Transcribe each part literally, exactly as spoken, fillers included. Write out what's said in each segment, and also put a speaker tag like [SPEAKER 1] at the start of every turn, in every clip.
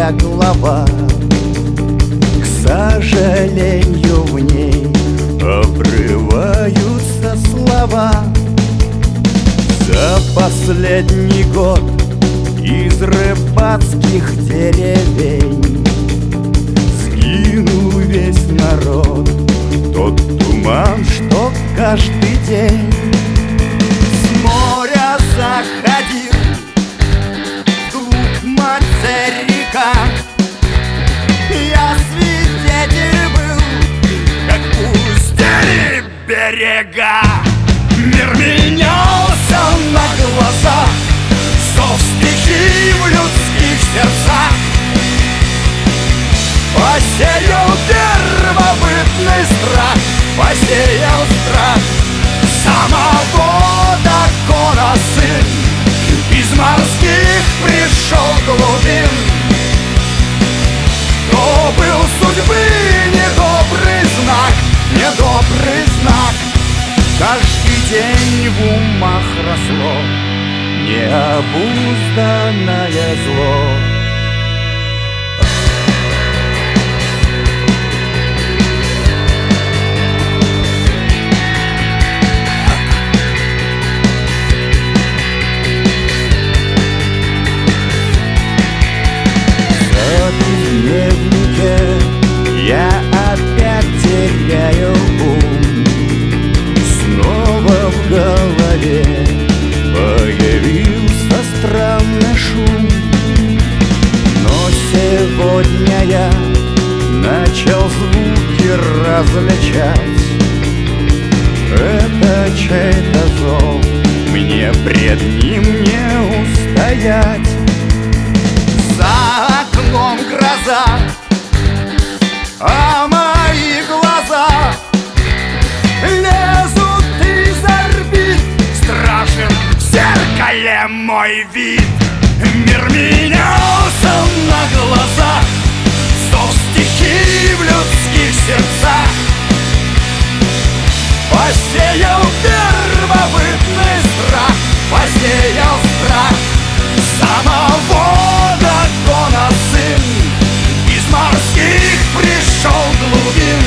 [SPEAKER 1] моя глава. К сожалению, в ней обрываются слова. За последний год из рыбацких деревень сгинул весь народ. Тот туман, что каждый день с моря заходил вглубь материка. Я свидетель был, как пустели берега. Мир менялся на глазах, зов стихий в людских сердцах посеял первобытный страх, посеял страх самого дракона сын. Из морских пришел глубин, то был судьбы недобрый знак, недобрый знак. Каждый день в умах росло необузданное зло. Я опять теряю ум, снова в голове появился странный шум. Но сегодня я начал звуки различать. Это чей-то зов, мне пред ним не устоять. За окном гроза, а мои глаза лезут из орбит. Страшен в зеркале мой вид. Мир менялся на глазах, зов стихий в людских сердцах посеял первобытный страх, посеял страх самого дракона сын. Из морских пришел глубин,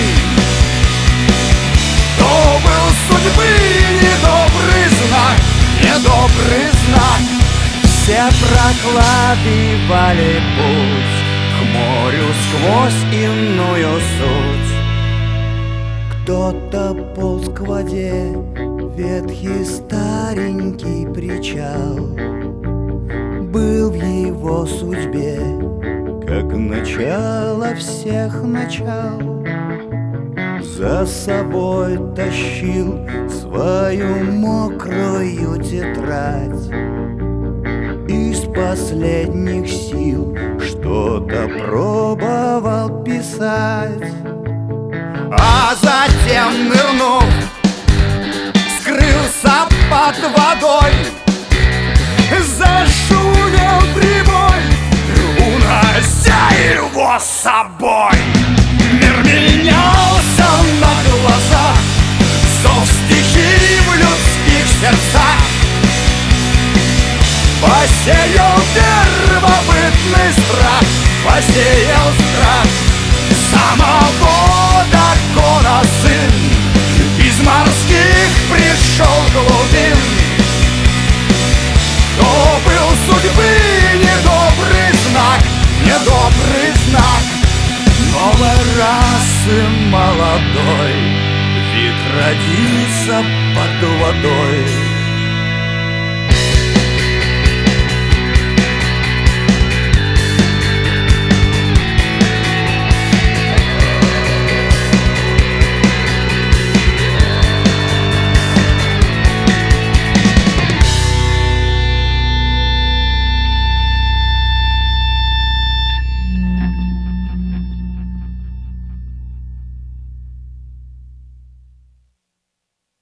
[SPEAKER 1] то был судьбы недобрый знак, недобрый знак. Все прокладывали путь к морю сквозь иную суть. Кто-то полз к воде, ветхий старенький причал был в его судьбе, как начало всех начал. За собой тащил свою мокрую тетрадь, из последних сил что-то пробовал писать. А затем, нырнув, скрылся под водой. Зашумел прибой, унося его с собой. Мир менялся на глазах, зов стихий в людских сердцах посеял первобытный страх, посеял страх самого дракона сын. Из морских пришел глубин, то был судьбы недобрый знак, недобрый знак. Новой расы молодой вид родился под водой.